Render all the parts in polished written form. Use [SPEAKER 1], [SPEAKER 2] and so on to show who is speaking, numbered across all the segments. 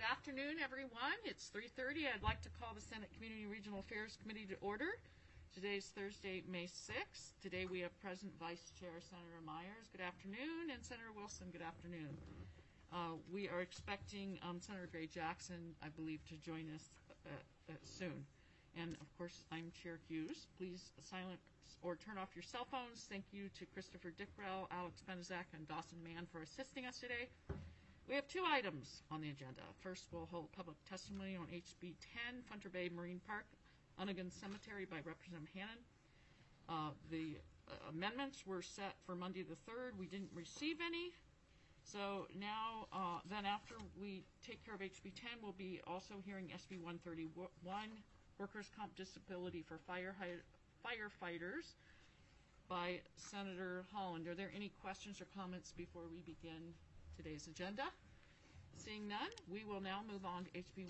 [SPEAKER 1] afternoon, everyone. It's 3:30. I'd like to call the Senate Community and Regional Affairs Committee to order. Today's Thursday, May 6th. Today we have present Vice Chair Senator Myers. Good afternoon. And Senator Wilson, good afternoon. We are expecting Senator Gray Jackson, I believe, to join us soon. And, of course, I'm Chair Hughes. Please silence or turn off your cell phones. Thank you to Christopher Dickrell, Alex Benezak, and Dawson Mann for assisting us today. We have two items on the agenda. First, we'll hold public testimony on HB 10, Funter Bay Marine Park, Unnigan Cemetery by Representative Hannan. The amendments were set for Monday the 3rd. We didn't receive any. So now, then after we take care of HB 10, we'll be also hearing SB 131, Workers' Comp Disability for Firefighters by Senator Holland. Are there any questions or comments before we begin today's agenda? Seeing none, we will now move on to HB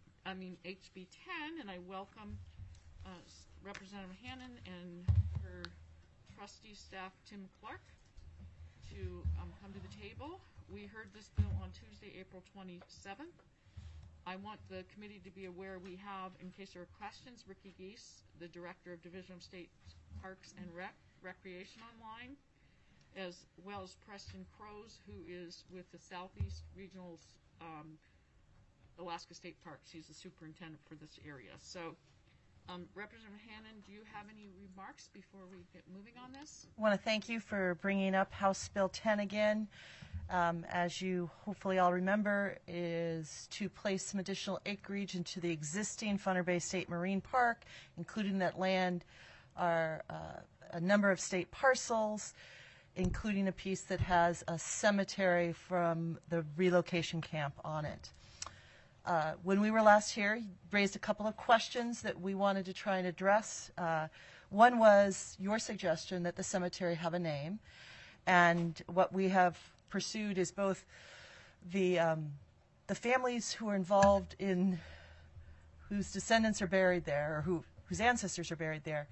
[SPEAKER 1] 10, and I welcome Representative Hannan and her trustee staff, Tim Clark, to come to the table. We heard this bill on Tuesday, April 27th. I want the committee to be aware we have, in case there are questions, Ricky Geese, the Director of Division of State Parks and Recreation online, as well as Preston Crows, who is with the Southeast Regional Alaska State Parks. He's the superintendent for this area. So, Representative Hannan, do you have any remarks before we get moving on this?
[SPEAKER 2] I want to thank you for bringing up House Bill 10 again. As you hopefully all remember, is to place some additional acreage into the existing Funter Bay State Marine Park, including that land are a number of state parcels, including a piece that has a cemetery from the relocation camp on it. When we were last here, you raised a couple of questions that we wanted to try and address. One was your suggestion that the cemetery have a name, and what we have pursued is both the families who are involved in whose descendants are buried there, or whose ancestors are buried there,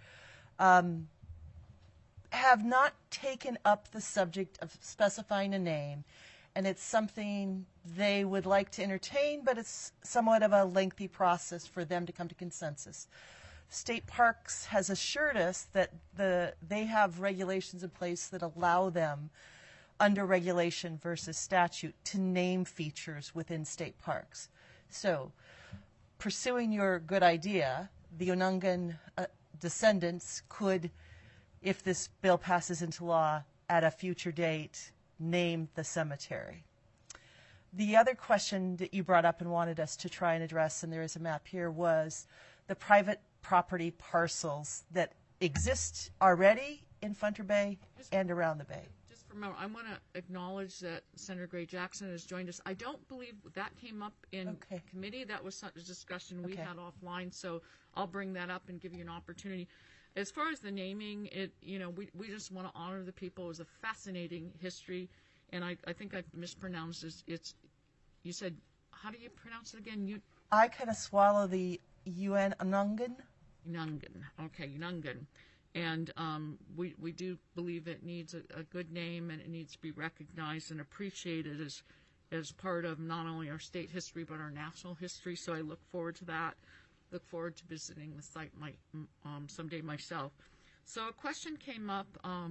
[SPEAKER 2] have not taken up the subject of specifying a name, and it's something they would like to entertain, but it's somewhat of a lengthy process for them to come to consensus. State Parks has assured us that they have regulations in place that allow them, under regulation versus statute, to name features within state parks. So, pursuing your good idea, the Unnigan descendants could, if this bill passes into law at a future date, name the cemetery. The other question that you brought up and wanted us to try and address, and there is a map here, was the private property parcels that exist already in Funter Bay and around the bay.
[SPEAKER 1] Just for a moment, I want to acknowledge that Senator Gray Jackson has joined us. I don't believe that came up in committee. That was a discussion we had offline, so I'll bring that up and give you an opportunity. As far as the naming, we just want to honor the people. It was a fascinating history, and I think I mispronounced it. You said, how do you pronounce it again?
[SPEAKER 2] I kind of swallow the UN, Unnigan.
[SPEAKER 1] Unnigan, okay, Unnigan. And we do believe it needs a good name, and it needs to be recognized and appreciated as part of not only our state history but our national history. So I look forward to that. Look forward to visiting the site someday myself. So a question came up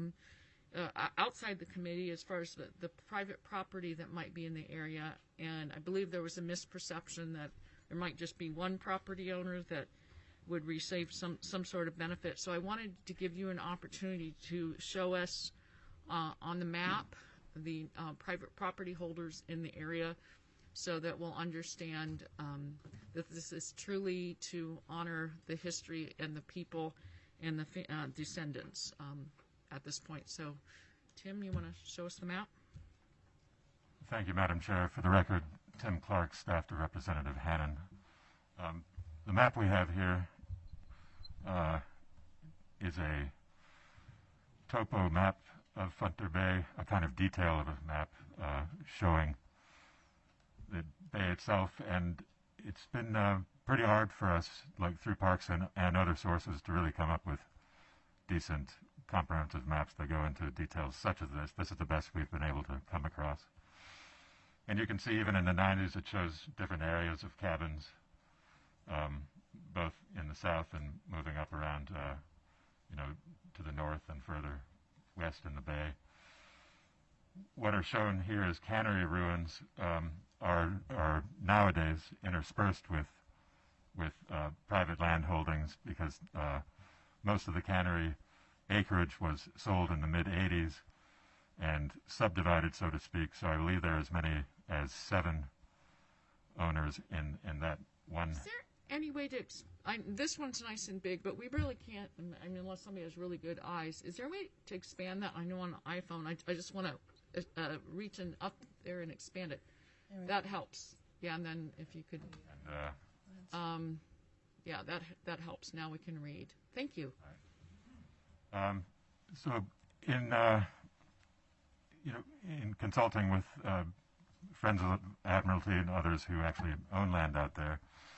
[SPEAKER 1] outside the committee as far as the private property that might be in the area, and I believe there was a misperception that there might just be one property owner that would receive some sort of benefit. So I wanted to give you an opportunity to show us on the map the private property holders in the area, so that we'll understand that this is truly to honor the history and the people and the descendants at this point. So, Tim, you want to show us the map?
[SPEAKER 3] Thank you, Madam Chair. For the record, Tim Clark, staff to Representative Hannan. The map we have here is a topo map of Funter Bay, a kind of detail of a map showing the bay itself, and it's been pretty hard for us, like through parks and other sources, to really come up with decent, comprehensive maps that go into details such as this. This is the best we've been able to come across. And you can see even in the 90s it shows different areas of cabins, both in the south and moving up around, to the north and further west in the bay. What are shown here as cannery ruins are nowadays interspersed with private land holdings, because most of the cannery acreage was sold in the mid-'80s and subdivided, so to speak. So I believe there are as many as 7 owners in that one.
[SPEAKER 1] Is there any way to, this one's nice and big, but we really can't, unless somebody has really good eyes. Is there a way to expand that? I know on an iPhone, I just want to reach up there and expand it. That helps. Yeah, and then if you could, that helps. Now we can read. Thank you.
[SPEAKER 3] So in consulting with Friends of Admiralty and others who actually own land out there,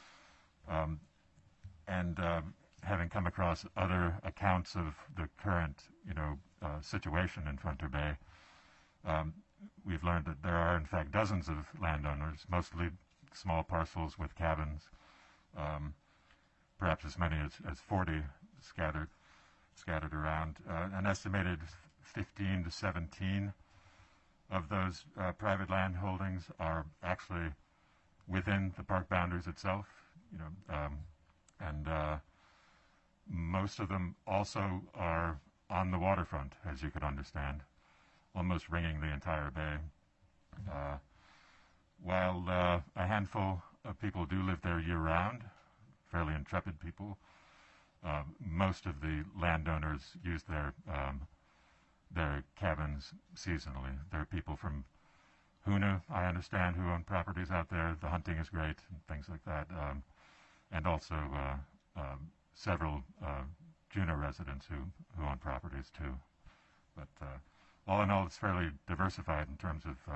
[SPEAKER 3] and having come across other accounts of the current, situation in Funter Bay, we've learned that there are, in fact, dozens of landowners, mostly small parcels with cabins, perhaps as many as 40 scattered around. An estimated 15 to 17 of those private land holdings are actually within the park boundaries itself, and most of them also are on the waterfront, as you could understand, almost ringing the entire bay. While a handful of people do live there year-round, fairly intrepid people, most of the landowners use their cabins seasonally. There are people from Hoonah, I understand, who own properties out there. The hunting is great and things like that, and also several Juneau residents who own properties too. But all in all, it's fairly diversified in terms of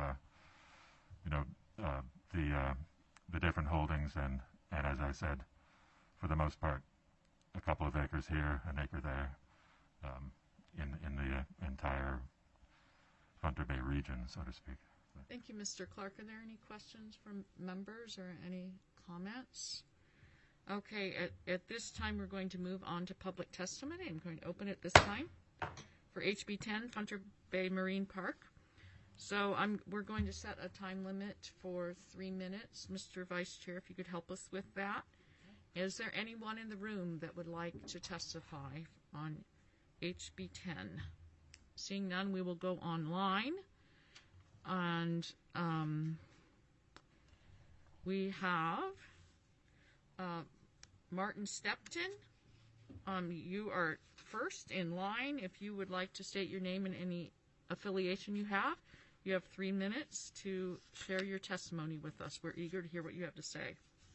[SPEAKER 3] the different holdings, and as I said, for the most part, a couple of acres here, an acre there, in the entire Funter Bay region, so to speak.
[SPEAKER 1] Thank you, Mr. Clark. Are there any questions from members or any comments? Okay, at this time we're going to move on to public testimony. I'm going to open it this time for HB 10, Funter Bay Marine Park. So we're going to set a time limit for 3 minutes. Mr. Vice Chair, if you could help us with that. Is there anyone in the room that would like to testify on HB 10? Seeing none, we will go online. And we have Martin Stepton. You are first in line. If you would like to state your name and any affiliation you have 3 minutes to share your testimony with us. We're eager to hear what you have to say.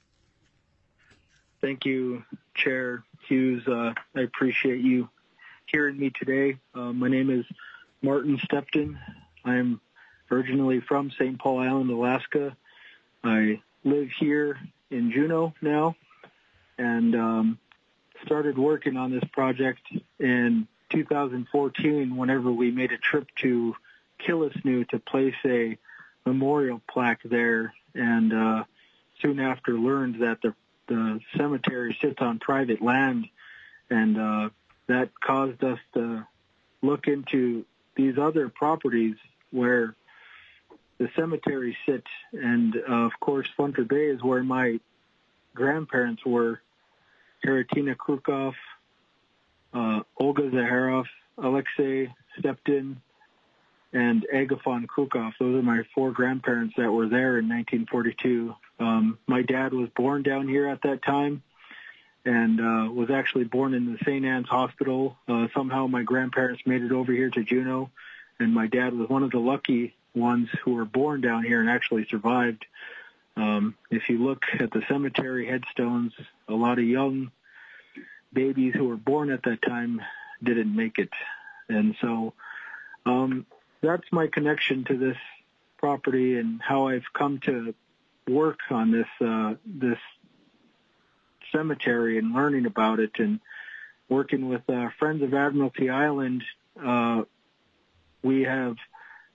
[SPEAKER 4] Thank you, Chair Hughes. I appreciate you hearing me today. My name is Martin Stepton. I'm originally from St. Paul Island, Alaska. I live here in Juneau now, and started working on this project in 2014 whenever we made a trip to Killisnoo to place a memorial plaque there, and soon after learned that the cemetery sits on private land, and that caused us to look into these other properties where the cemetery sits, and of course Funter Bay is where my grandparents were. Haratina Krukov, Olga Zaharov, Alexei Stepton, and Agafon Krukov. Those are my 4 grandparents that were there in 1942. My dad was born down here at that time, and was actually born in the St. Anne's Hospital. Somehow my grandparents made it over here to Juneau, and my dad was one of the lucky ones who were born down here and actually survived. If you look at the cemetery headstones, a lot of young babies who were born at that time didn't make it. And so that's my connection to this property and how I've come to work on this cemetery and learning about it, and working with Friends of Admiralty Island. We have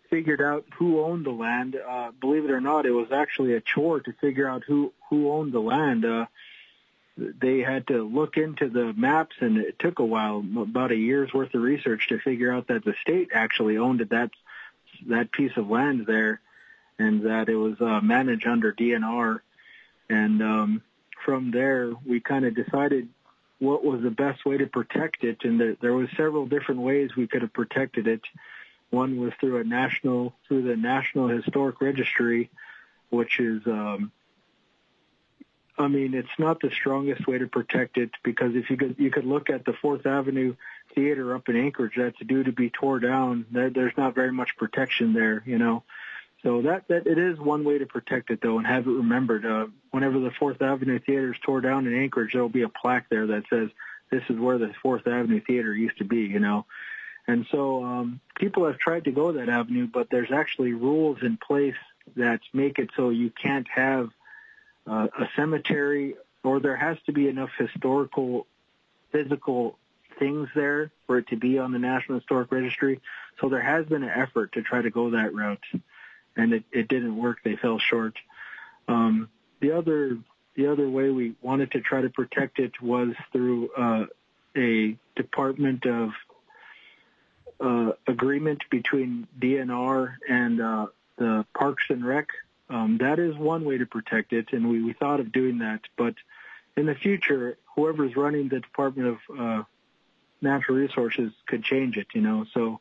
[SPEAKER 4] figured out who owned the land. Believe it or not, it was actually a chore to figure out who owned the land. They had to look into the maps, and it took a while, about a year's worth of research to figure out that the state actually owned that piece of land there, and that it was managed under DNR. And from there, we kind of decided what was the best way to protect it, and there was several different ways we could have protected it. One was through the National Historic Registry, which is, it's not the strongest way to protect it, because if you could look at the 4th Avenue Theater up in Anchorage that's due to be tore down. There's not very much protection there, So that it is one way to protect it, though, and have it remembered. Whenever the 4th Avenue Theater is tore down in Anchorage, there will be a plaque there that says, this is where the 4th Avenue Theater used to be, And so people have tried to go that avenue, but there's actually rules in place that make it so you can't have a cemetery, or there has to be enough historical, physical things there for it to be on the National Historic Registry. So there has been an effort to try to go that route, and it didn't work. They fell short. The other way we wanted to try to protect it was through a Department of agreement between DNR and the Parks and Rec. That is one way to protect it, and we thought of doing that. But in the future, whoever's running the Department of Natural Resources could change it, So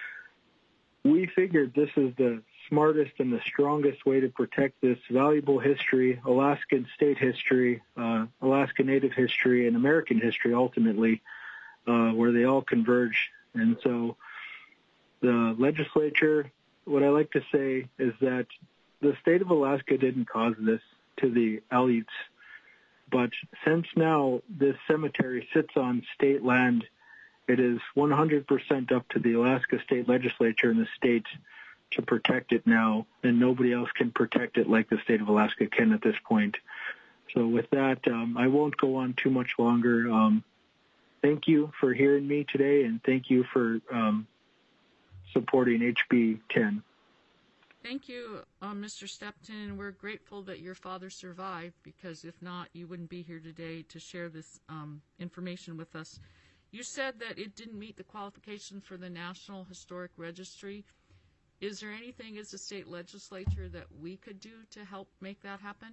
[SPEAKER 4] we figured this is the smartest and the strongest way to protect this valuable history, Alaskan state history, Alaska Native history, and American history ultimately, where they all converge. And so the legislature, what I like to say is that the state of Alaska didn't cause this to the Aleuts, but since now this cemetery sits on state land, it is 100% up to the Alaska State Legislature and the state to protect it now, and nobody else can protect it like the state of Alaska can at this point. So with that, I won't go on too much longer. Thank you for hearing me today, and thank you for supporting HB 10.
[SPEAKER 1] Thank you, Mr. Stepton. We're grateful that your father survived, because if not, you wouldn't be here today to share this information with us. You said that it didn't meet the qualifications for the National Historic Registry. Is there anything as a state legislature that we could do to help make that happen?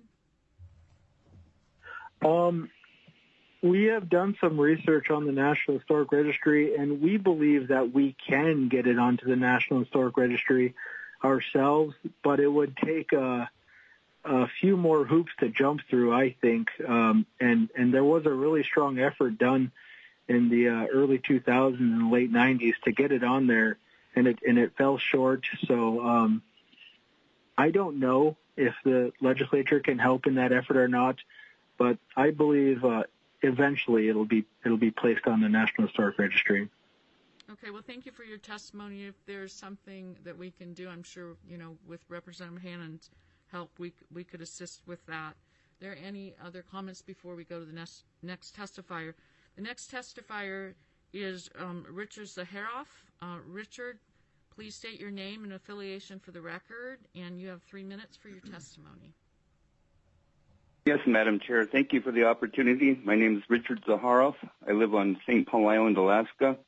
[SPEAKER 4] We have done some research on the National Historic Registry, and we believe that we can get it onto the National Historic Registry ourselves, but it would take a few more hoops to jump through, I think. And there was a really strong effort done in the early 2000s and late 90s to get it on there, and it fell short. So I don't know if the legislature can help in that effort or not, but I believe eventually it'll be placed on the National Historic Registry.
[SPEAKER 1] Okay, well, thank you for your testimony. If there's something that we can do, I'm sure, with Representative Hannon's help, we could assist with that. Are there any other comments before we go to the next testifier? The next testifier is Richard Zaharoff. Richard, please state your name and affiliation for the record, and you have 3 minutes for your testimony.
[SPEAKER 5] Yes, Madam Chair. Thank you for the opportunity. My name is Richard Zaharoff. I live on St. Paul Island, Alaska.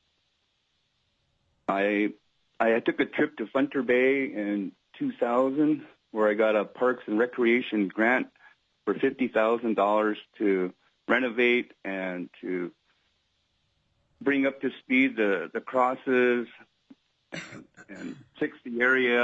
[SPEAKER 5] I took a trip to Funter Bay in 2000 where I got a Parks and Recreation grant for $50,000 to renovate and to bring up to speed the crosses and fix the area.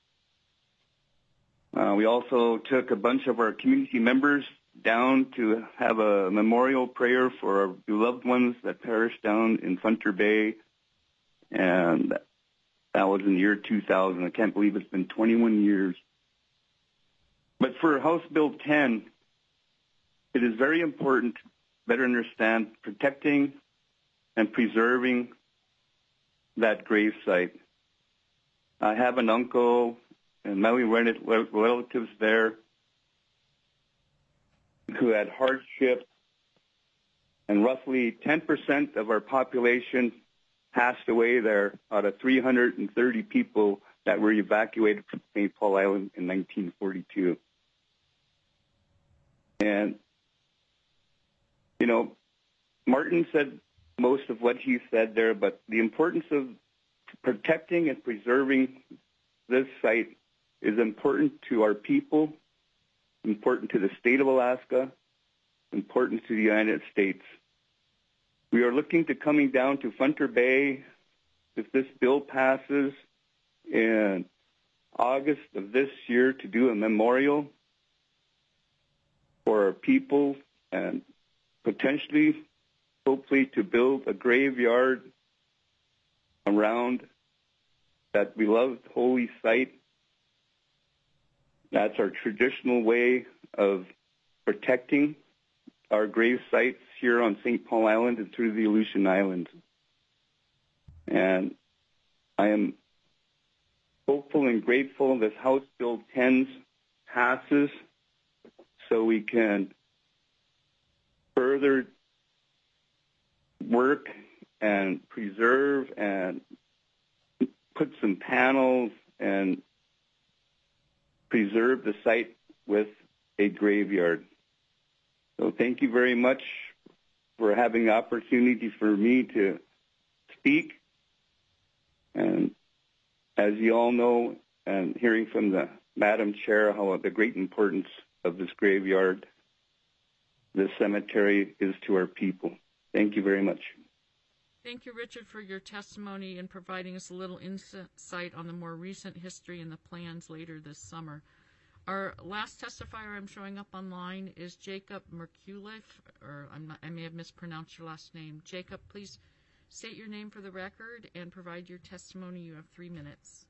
[SPEAKER 5] We also took a bunch of our community members down to have a memorial prayer for our beloved ones that perished down in Funter Bay. And that was in the year 2000. I can't believe it's been 21 years. But for House Bill 10, it is very important to better understand protecting and preserving that grave site. I have an uncle and many relatives there who had hardship, and roughly 10% of our population passed away there out of 330 people that were evacuated from St. Paul Island in 1942. And, you know, Martin said most of what he said there, but the importance of protecting and preserving this site is important to our people, important to the state of Alaska, important to the United States. We are looking to coming down to Funter Bay if this bill passes in August of this year to do a memorial for our people and potentially, hopefully, to build a graveyard around that beloved holy site. That's our traditional way of protecting our grave sites here on St. Paul Island and through the Aleutian Islands. And I am hopeful and grateful this House Bill 10 passes so we can further work and preserve and put some panels and preserve the site with a graveyard. So thank you very much for having the opportunity for me to speak. And as you all know, and hearing from the Madam Chair how the great importance of this graveyard, this cemetery is to our people. Thank you very much.
[SPEAKER 1] Thank you, Richard, for your testimony and providing us a little insight on the more recent history and the plans later this summer. Our last testifier I'm showing up online is Jacob Merkulieff, or I may have mispronounced your last name. Jacob, please state your name for the record and provide your testimony. You have 3 minutes.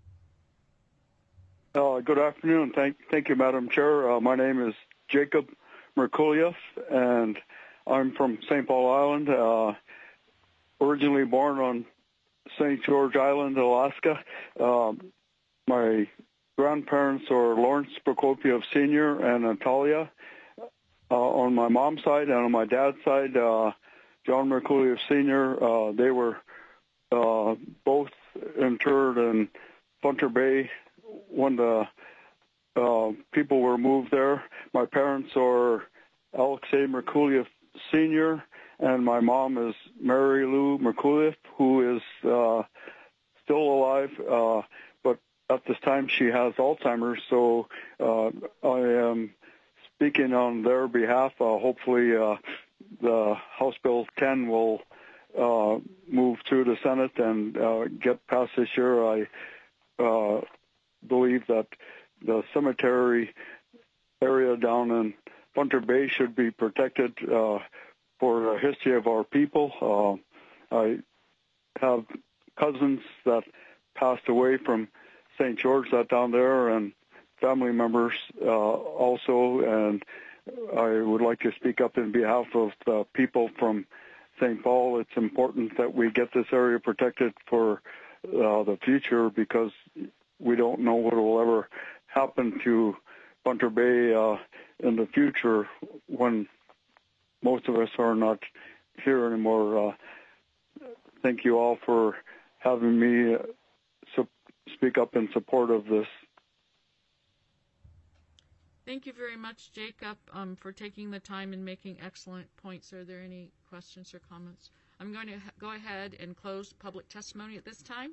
[SPEAKER 6] Good afternoon. Thank you, Madam Chair. My name is Jacob Merkulieff, and I'm from St. Paul Island, originally born on St. George Island, Alaska. My grandparents are Lawrence Prokopiev Sr. and Natalia on my mom's side, and on my dad's side, John Merkulieff Sr. They were both interred in Funter Bay when the people were moved there. My parents are Alexei Merkulieff Sr., and my mom is Mary Lou Merkulieff, who is still alive, but at this time she has Alzheimer's, so I am speaking on their behalf. Hopefully the House Bill 10 will move through the Senate and get passed this year. I believe that the cemetery area down in Funter Bay should be protected for the history of our people. I have cousins that passed away from St. George that down there, and family members also, and I would like to speak up in behalf of the people from St. Paul. It's important that we get this area protected for the future, because we don't know what will ever happen to Funter Bay in the future when most of us are not here anymore. Thank you all for having me speak up in support of this.
[SPEAKER 1] Thank you very much, Jacob, for taking the time and making excellent points. Are there any questions or comments? I'm going to go ahead and close public testimony at this time.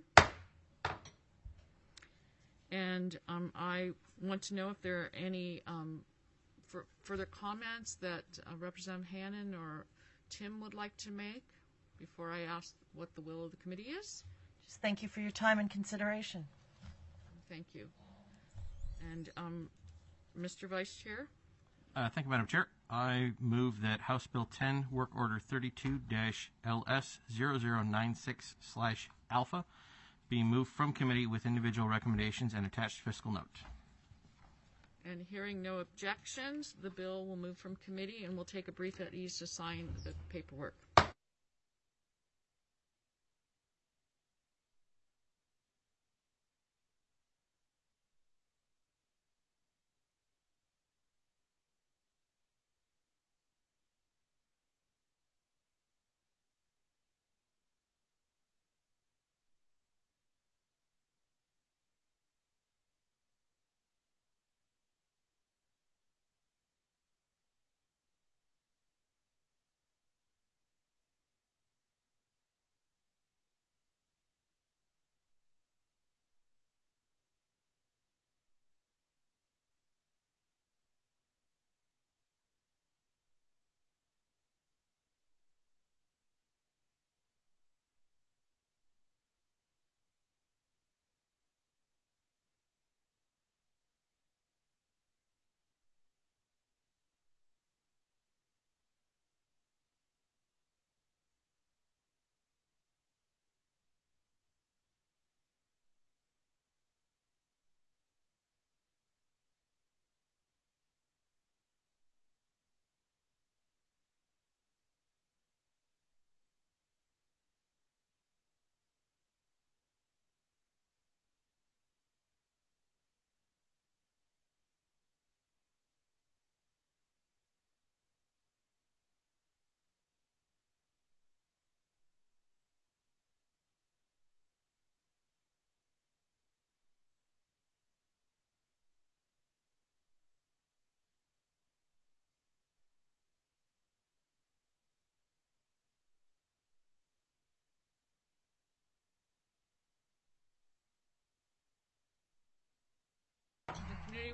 [SPEAKER 1] And I want to know if there are any further comments that Representative Hannan or Tim would like to make before I ask what the will of the committee is.
[SPEAKER 2] Just thank you for your time and consideration.
[SPEAKER 1] Thank you. And Mr. Vice Chair?
[SPEAKER 7] Thank you, Madam Chair. I move that House Bill 10, Work Order 32-LS0096/Alpha, be moved from committee with individual recommendations and attached fiscal note.
[SPEAKER 1] And hearing no objections, the bill will move from committee, and we'll take a brief at ease to sign the paperwork.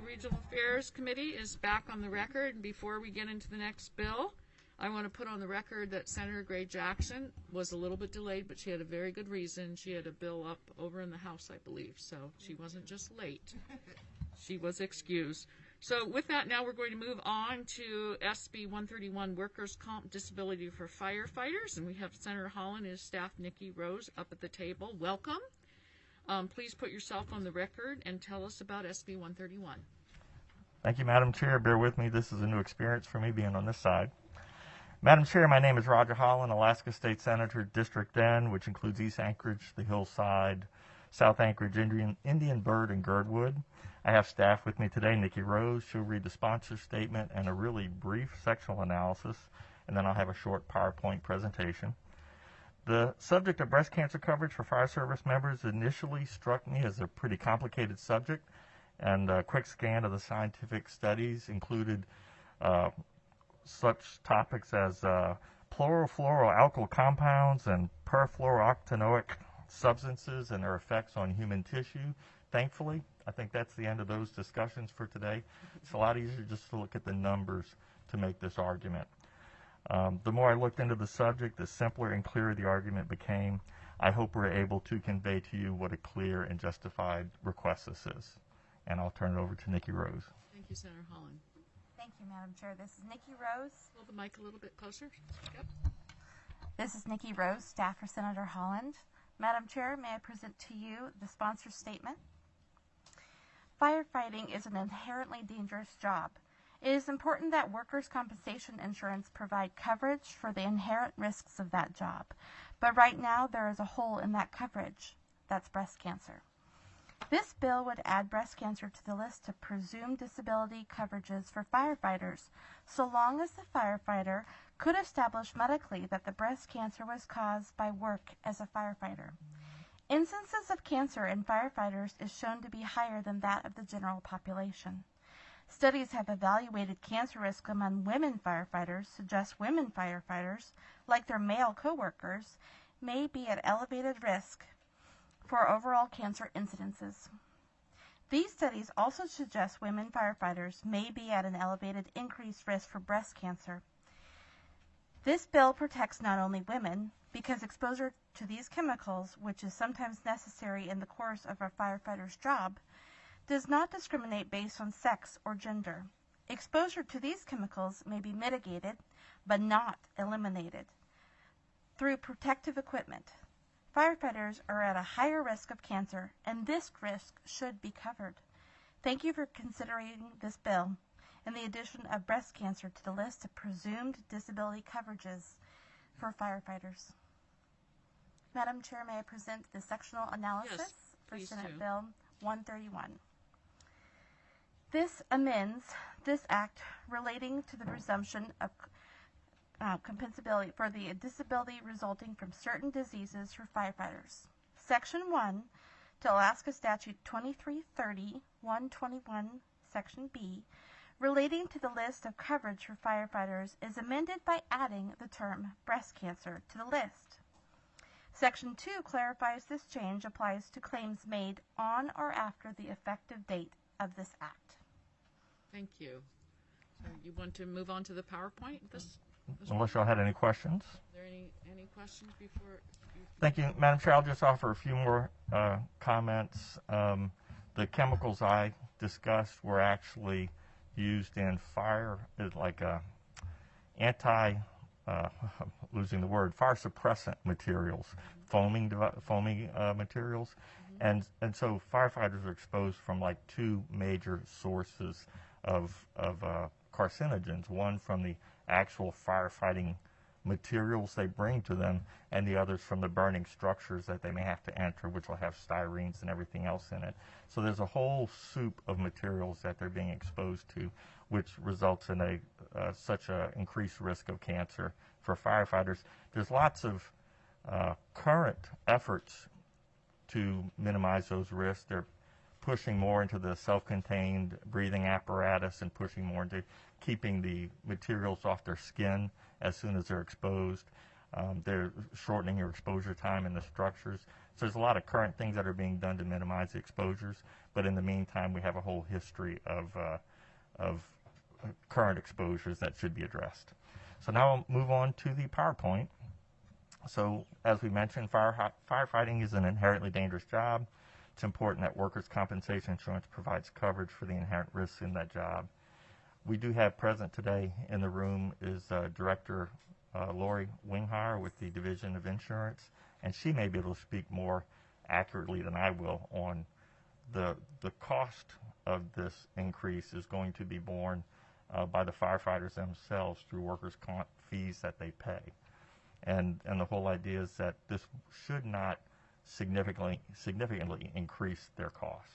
[SPEAKER 1] Regional Affairs Committee is back on the record. And before we get into the next bill, I want to put on the record that Senator Gray Jackson was a little bit delayed, but she had a very good reason. She had a bill up over in the House, I believe, so she wasn't just late. She was excused. So with that, now we're going to move on to SB 131, Workers' Comp Disability for Firefighters, and we have Senator Holland and his staff, Nikki Rose, up at the table. Welcome. Please put yourself on the record and tell us about SB 131.
[SPEAKER 8] Thank you, Madam Chair. Bear with me. This is a new experience for me being on this side. Madam Chair, my name is Roger Holland, Alaska State Senator, District N, which includes East Anchorage, the Hillside, South Anchorage, Indian Bird, and Girdwood. I have staff with me today, Nikki Rose. She'll read the sponsor statement and a really brief sectional analysis, and then I'll have a short PowerPoint presentation. The subject of breast cancer coverage for fire service members initially struck me as a pretty complicated subject, and a quick scan of the scientific studies included such topics as chlorofluoroalkyl compounds and perfluorooctanoic substances and their effects on human tissue. Thankfully, I think that's the end of those discussions for today. It's a lot easier just to look at the numbers to make this argument. The more I looked into the subject, the simpler and clearer the argument became. I hope we're able to convey to you what a clear and justified request this is. And I'll turn it over to Nikki Rose.
[SPEAKER 1] Thank you, Senator Holland.
[SPEAKER 9] Thank you, Madam Chair. This is Nikki Rose.
[SPEAKER 1] Hold the mic a little bit closer. Yep.
[SPEAKER 9] This is Nikki Rose, staff for Senator Holland. Madam Chair, may I present to you the sponsor statement? Firefighting is an inherently dangerous job. It is important that workers' compensation insurance provide coverage for the inherent risks of that job. But right now, there is a hole in that coverage. That's breast cancer. This bill would add breast cancer to the list of presumed disability coverages for firefighters, so long as the firefighter could establish medically that the breast cancer was caused by work as a firefighter. Instances of cancer in firefighters is shown to be higher than that of the general population. Studies have evaluated cancer risk among women firefighters, suggest women firefighters, like their male coworkers, may be at elevated risk for overall cancer incidences. These studies also suggest women firefighters may be at an elevated increased risk for breast cancer. This bill protects not only women, because exposure to these chemicals, which is sometimes necessary in the course of a firefighter's job, does not discriminate based on sex or gender. Exposure to these chemicals may be mitigated, but not eliminated, through protective equipment. Firefighters are at a higher risk of cancer, and this risk should be covered. Thank you for considering this bill and the addition of breast cancer to the list of presumed disability coverages for firefighters. Madam Chair, may I present the sectional analysis for Senate Bill 131? This amends this act relating to the presumption of compensability for the disability resulting from certain diseases for firefighters. Section 1 to Alaska Statute 2330-121, Section B, relating to the list of coverage for firefighters is amended by adding the term breast cancer to the list. Section 2 clarifies this change applies to claims made on or after the effective date of this act.
[SPEAKER 1] Thank you. So you want to move on to the PowerPoint?
[SPEAKER 8] Unless y'all had any questions.
[SPEAKER 1] Are there any questions before?
[SPEAKER 8] Thank you, Madam Chair. I'll just offer a few more comments. The chemicals I discussed were actually used in fire, like losing the word, fire suppressant materials, foaming materials, and so firefighters are exposed from like two major sources of carcinogens. One from the actual firefighting materials they bring to them, and the others from the burning structures that they may have to enter, which will have styrenes and everything else in it. So there's a whole soup of materials that they're being exposed to, which results in such an increased risk of cancer for firefighters. There's lots of current efforts to minimize those risks. They're pushing more into the self-contained breathing apparatus and pushing more into keeping the materials off their skin as soon as they're exposed. They're shortening your exposure time in the structures. So there's a lot of current things that are being done to minimize the exposures. But in the meantime, we have a whole history of current exposures that should be addressed. So now I'll move on to the PowerPoint. So as we mentioned, firefighting is an inherently dangerous job. It's important that workers' compensation insurance provides coverage for the inherent risks in that job. We do have present today in the room is Director Lori Winghire with the Division of Insurance, and she may be able to speak more accurately than I will on the cost of this increase is going to be borne by the firefighters themselves through workers' comp fees that they pay. And the whole idea is that this should not significantly increase their cost.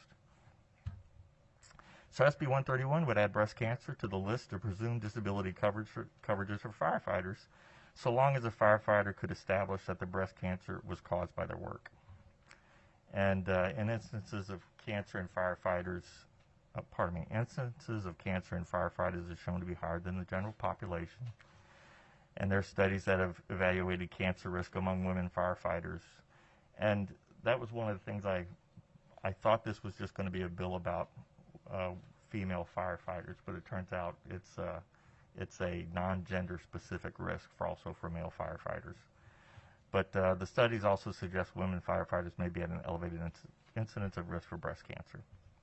[SPEAKER 8] So SB 131 would add breast cancer to the list of presumed disability coverages for firefighters, so long as a firefighter could establish that the breast cancer was caused by their work. And in instances of cancer in firefighters, instances of cancer in firefighters are shown to be higher than the general population. And there are studies that have evaluated cancer risk among women firefighters. And that was one of the things I thought this was just going to be a bill about female firefighters, but it turns out it's a non-gender specific risk also for male firefighters. But the studies also suggest women firefighters may be at an elevated incidence of risk for breast cancer.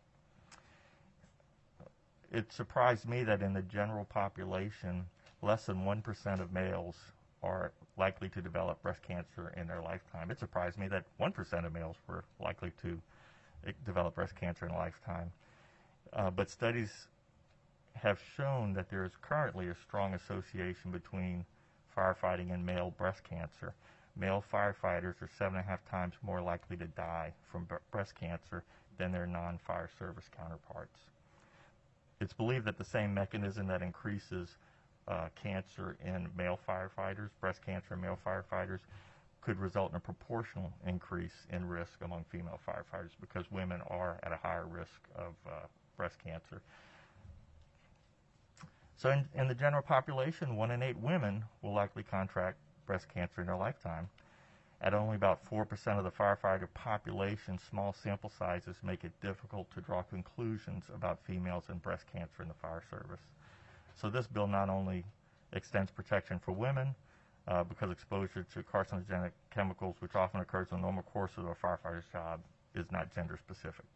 [SPEAKER 8] It surprised me that in the general population, less than 1% of males are likely to develop breast cancer in their lifetime. It surprised me that 1% of males were likely to develop breast cancer in a lifetime. But studies have shown that there is currently a strong association between firefighting and male breast cancer. Male firefighters are 7.5 times more likely to die from breast cancer than their non-fire service counterparts. It's believed that the same mechanism that increases cancer in male firefighters, breast cancer in male firefighters, could result in a proportional increase in risk among female firefighters because women are at a higher risk of breast cancer. So in the general population, 1 in 8 women will likely contract breast cancer in their lifetime. At only about 4% of the firefighter population, small sample sizes make it difficult to draw conclusions about females and breast cancer in the fire service. So this bill not only extends protection for women because exposure to carcinogenic chemicals, which often occurs in the normal course of a firefighter's job, is not gender specific.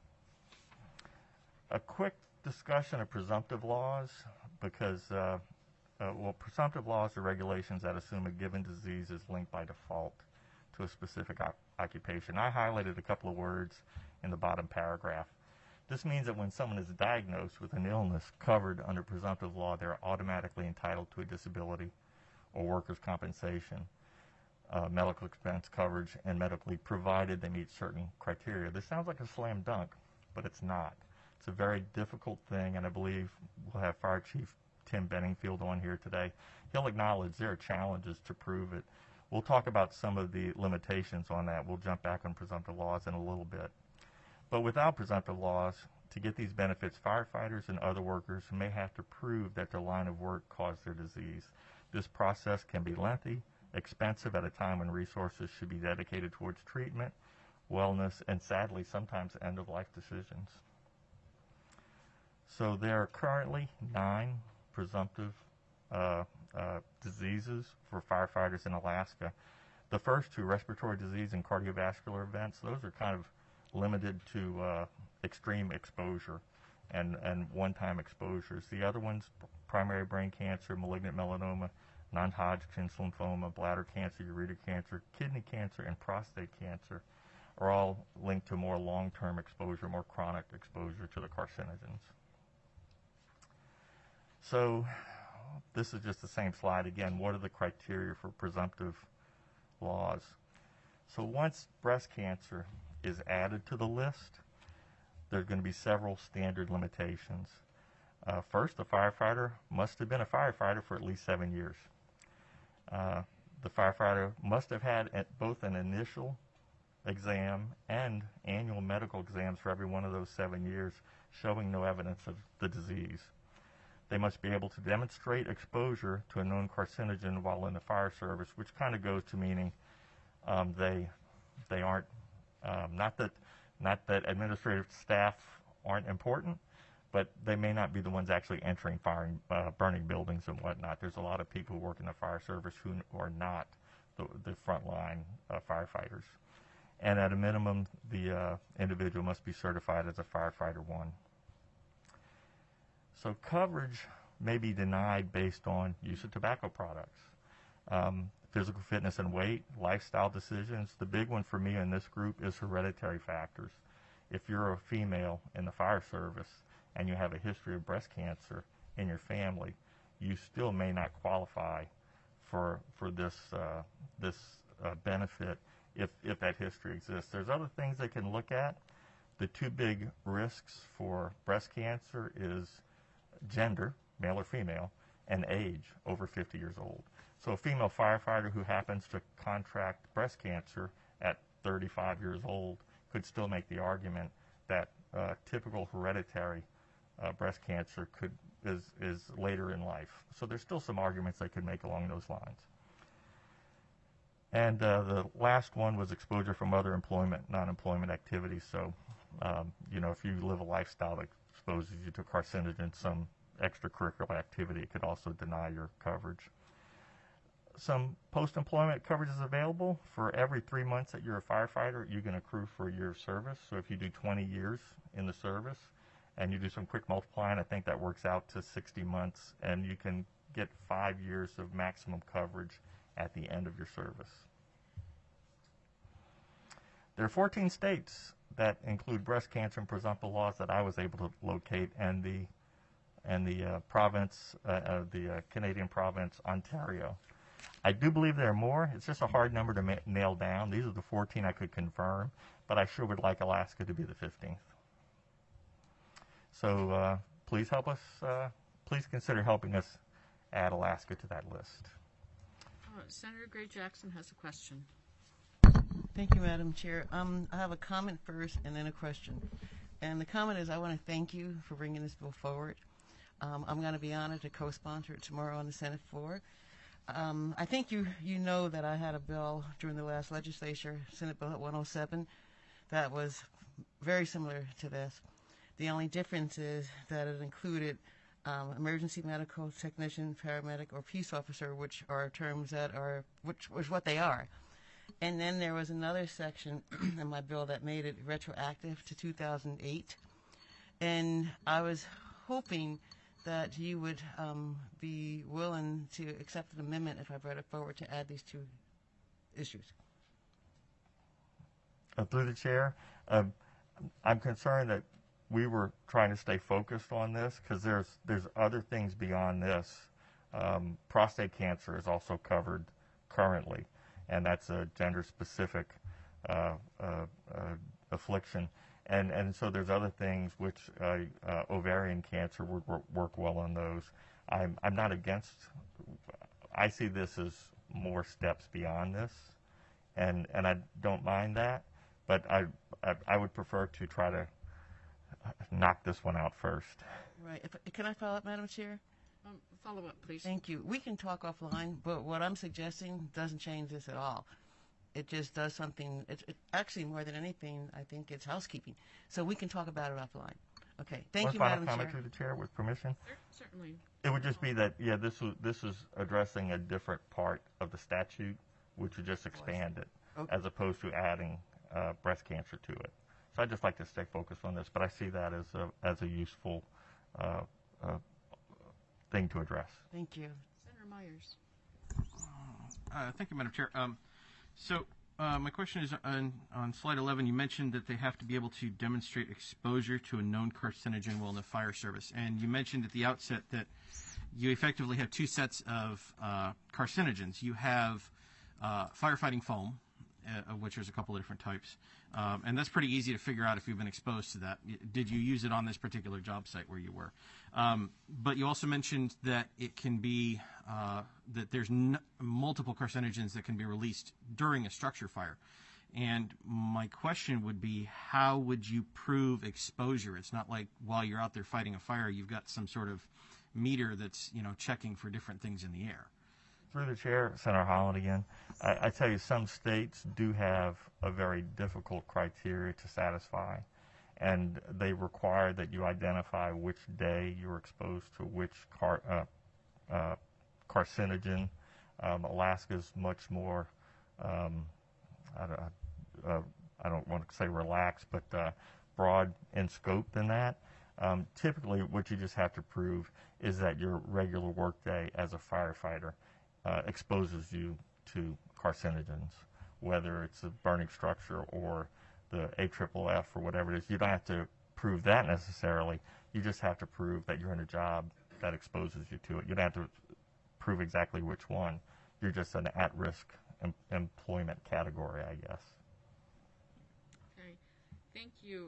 [SPEAKER 8] A quick discussion of presumptive laws, because presumptive laws are regulations that assume a given disease is linked by default to a specific occupation. I highlighted a couple of words in the bottom paragraph. This means that when someone is diagnosed with an illness covered under presumptive law, they're automatically entitled to a disability or workers' compensation, medical expense coverage, and medically provided they meet certain criteria. This sounds like a slam dunk, but it's not. It's a very difficult thing, and I believe we'll have Fire Chief Tim Benningfield on here today. He'll acknowledge there are challenges to prove it. We'll talk about some of the limitations on that. We'll jump back on presumptive laws in a little bit. But without presumptive laws, to get these benefits, firefighters and other workers may have to prove that their line of work caused their disease. This process can be lengthy, expensive at a time when resources should be dedicated towards treatment, wellness, and sadly, sometimes end-of-life decisions. So there are currently 9 presumptive diseases for firefighters in Alaska. The first 2, respiratory disease and cardiovascular events, those are kind of limited to extreme exposure and one-time exposures. The other ones, primary brain cancer, malignant melanoma, non-Hodgkin's lymphoma, bladder cancer, ureter cancer, kidney cancer, and prostate cancer, are all linked to more long-term exposure, more chronic exposure to the carcinogens. So this is just the same slide again. What are the criteria for presumptive laws? So once breast cancer is added to the list, there are going to be several standard limitations. First, the firefighter must have been a firefighter for at least 7 years. The firefighter must have had both an initial exam and annual medical exams for every one of those 7 years, showing no evidence of the disease. They must be able to demonstrate exposure to a known carcinogen while in the fire service, which kind of goes to meaning they aren't, not that Not that administrative staff aren't important, but they may not be the ones actually entering burning buildings and whatnot. There's a lot of people who work in the fire service who are not the frontline firefighters. And at a minimum, the individual must be certified as a firefighter 1. So coverage may be denied based on use of tobacco products. Physical fitness and weight, lifestyle decisions. The big one for me in this group is hereditary factors. If you're a female in the fire service and you have a history of breast cancer in your family, you still may not qualify for this benefit if that history exists. There's other things they can look at. The 2 big risks for breast cancer is gender, male or female, and age, over 50 years old. So a female firefighter who happens to contract breast cancer at 35 years old could still make the argument that typical hereditary breast cancer is later in life. So there's still some arguments they could make along those lines. And the last one was exposure from other employment, non-employment activities. So, if you live a lifestyle that exposes you to carcinogens, some extracurricular activity, it could also deny your coverage. Some post-employment coverage is available. For every 3 months that you're a firefighter, you can accrue for a year of service. So if you do 20 years in the service and you do some quick multiplying, I think that works out to 60 months, and you can get 5 years of maximum coverage at the end of your service. There are 14 states that include breast cancer and presumptive laws that I was able to locate, and the province, the Canadian province, Ontario. I do believe there are more. It's just a hard number to nail down. These are the 14 I could confirm, but I sure would like Alaska to be the 15th. So please help us. Please consider helping us add Alaska to that list.
[SPEAKER 1] Senator Gray Jackson has a question.
[SPEAKER 10] Thank you, Madam Chair. I have a comment first and then a question. And the comment is, I want to thank you for bringing this bill forward. I'm going to be honored to co-sponsor it tomorrow on the Senate floor. I think you know that I had a bill during the last legislature, Senate Bill 107, that was very similar to this. The only difference is that it included emergency medical technician, paramedic, or peace officer, which are terms that are, which was what they are. And then there was another section in my bill that made it retroactive to 2008. And I was hoping that you would be willing to accept an amendment if I brought it forward to add these 2 issues.
[SPEAKER 8] Through the chair, I'm concerned that we were trying to stay focused on this because there's other things beyond this. Prostate cancer is also covered currently, and that's a gender-specific affliction. And so there's other things which ovarian cancer would work well on those. I'm not against. I see this as more steps beyond this, and I don't mind that. But I would prefer to try to knock this one out first.
[SPEAKER 10] Right. Can I follow up, Madam Chair?
[SPEAKER 1] Follow up, please.
[SPEAKER 10] Thank you. We can talk offline, but what I'm suggesting doesn't change this at all. It just does something. It actually, more than anything, I think it's housekeeping. So we can talk about it offline. Okay. Thank you, Madam Chair.
[SPEAKER 8] One final comment through the chair, with permission.
[SPEAKER 1] Certainly.
[SPEAKER 8] It would just be that, this is addressing a different part of the statute, which would just expand it, as opposed to adding breast cancer to it. So I'd just like to stay focused on this, but I see that as a useful thing to address.
[SPEAKER 10] Thank you.
[SPEAKER 1] Senator Myers.
[SPEAKER 7] Thank you, Madam Chair. So my question is on slide 11, you mentioned that they have to be able to demonstrate exposure to a known carcinogen while in the fire service. And you mentioned at the outset that you effectively have 2 sets of carcinogens. You have firefighting foam, of which there's a couple of different types. And that's pretty easy to figure out if you've been exposed to that. Did you use it on this particular job site where you were? But you also mentioned that it can be, that there's multiple carcinogens that can be released during a structure fire. And my question would be, how would you prove exposure? It's not like while you're out there fighting a fire, you've got some sort of meter that's, checking for different things in the air.
[SPEAKER 8] Through the chair, Senator Holland again. I tell you, some states do have a very difficult criteria to satisfy, and they require that you identify which day you're exposed to which carcinogen. Alaska's much more, I don't want to say relaxed, but broad in scope than that. Typically, what you just have to prove is that your regular workday as a firefighter exposes you to carcinogens, whether it's a burning structure or the AFFF or whatever it is. You don't have to prove that necessarily. You just have to prove that you're in a job that exposes you to it. You don't have to prove exactly which one. You're just an at-risk employment category, I guess.
[SPEAKER 1] Okay, thank you.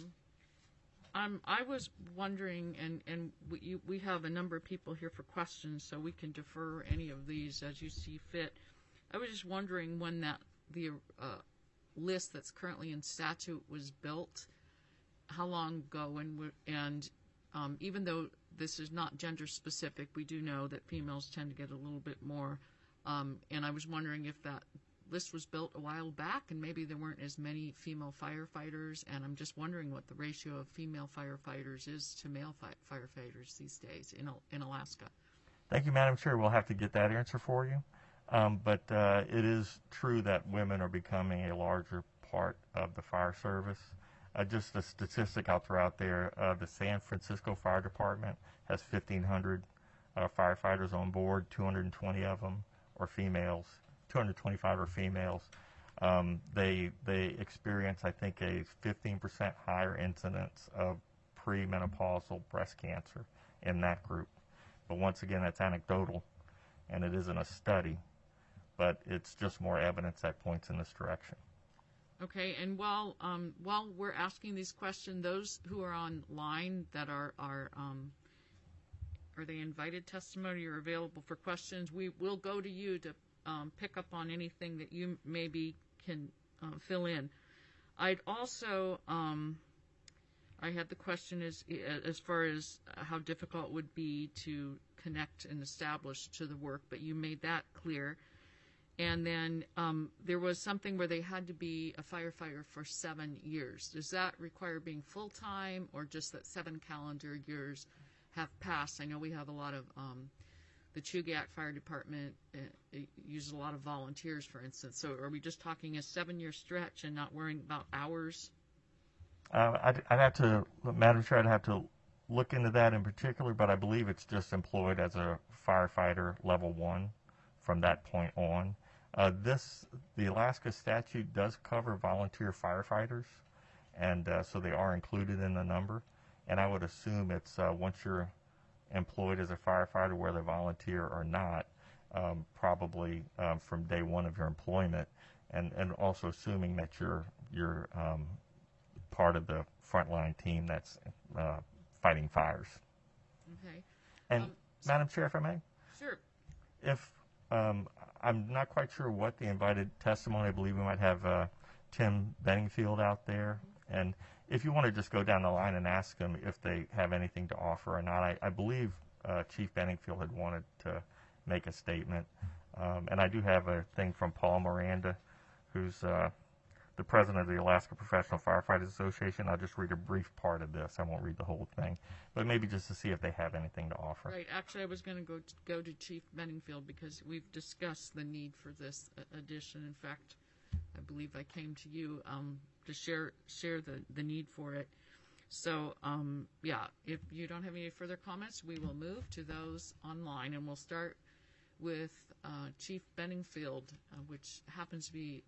[SPEAKER 1] I was wondering, and we have a number of people here for questions, so we can defer any of these as you see fit. I was just wondering when the list that's currently in statute was built, how long ago, and even though this is not gender specific, we do know that females tend to get a little bit more, and I was wondering if that list was built a while back and maybe there weren't as many female firefighters, and I'm just wondering what the ratio of female firefighters is to male firefighters these days in Alaska.
[SPEAKER 8] Thank you, Madam Chair. We'll have to get that answer for you. But it is true that women are becoming a larger part of the fire service. Just a statistic I'll throw out there, the San Francisco Fire Department has 1,500 firefighters on board, 220 of them are females. 225 are females. They experience, I think, a 15% higher incidence of premenopausal breast cancer in that group. But once again, that's anecdotal, and it isn't a study, but it's just more evidence that points in this direction.
[SPEAKER 1] Okay, and while we're asking these questions, those who are online that are they invited testimony or available for questions, we will go to you to pick up on anything that you maybe can fill in. I'd also, I had the question as far as how difficult it would be to connect and establish to the work, but you made that clear. And then there was something where they had to be a firefighter for 7 years. Does that require being full-time or just that 7 calendar years have passed? I know we have a lot of the Chugach Fire Department uses a lot of volunteers, for instance. So are we just talking a 7-year stretch and not worrying about hours?
[SPEAKER 8] I'd have to, Madam Chair, I'd have to look into that in particular, but I believe it's just employed as a firefighter level 1 from that point on. The Alaska statute does cover volunteer firefighters, and so they are included in the number. And I would assume it's once you're employed as a firefighter, whether volunteer or not, probably from day one of your employment, and also assuming that you're part of the frontline team that's fighting fires.
[SPEAKER 1] Okay.
[SPEAKER 8] And Madam Chair, if I may?
[SPEAKER 1] Sure.
[SPEAKER 8] If I'm not quite sure what the invited testimony, I believe we might have Tim Benningfield out there, and if you want to just go down the line and ask them if they have anything to offer or not, I believe Chief Benningfield had wanted to make a statement. And I do have a thing from Paul Miranda, who's the president of the Alaska Professional Firefighters Association. I'll just read a brief part of this. I won't read the whole thing, but maybe just to see if they have anything to offer.
[SPEAKER 1] Right. Actually, I was going to go to Chief Benningfield because we've discussed the need for this addition. In fact, I believe I came to you to share the need for it. So, yeah, if you don't have any further comments, we will move to those online, and we'll start with Chief Benningfield, which happens to be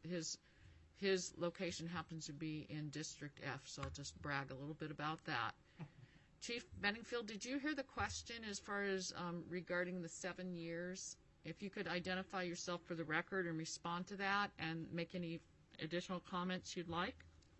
[SPEAKER 1] his location happens to be in District F, so I'll just brag a little bit about that. Chief Benningfield, did you hear the question as far as regarding the 7 years? If you could identify yourself for the record and respond to that and make any additional comments you'd like.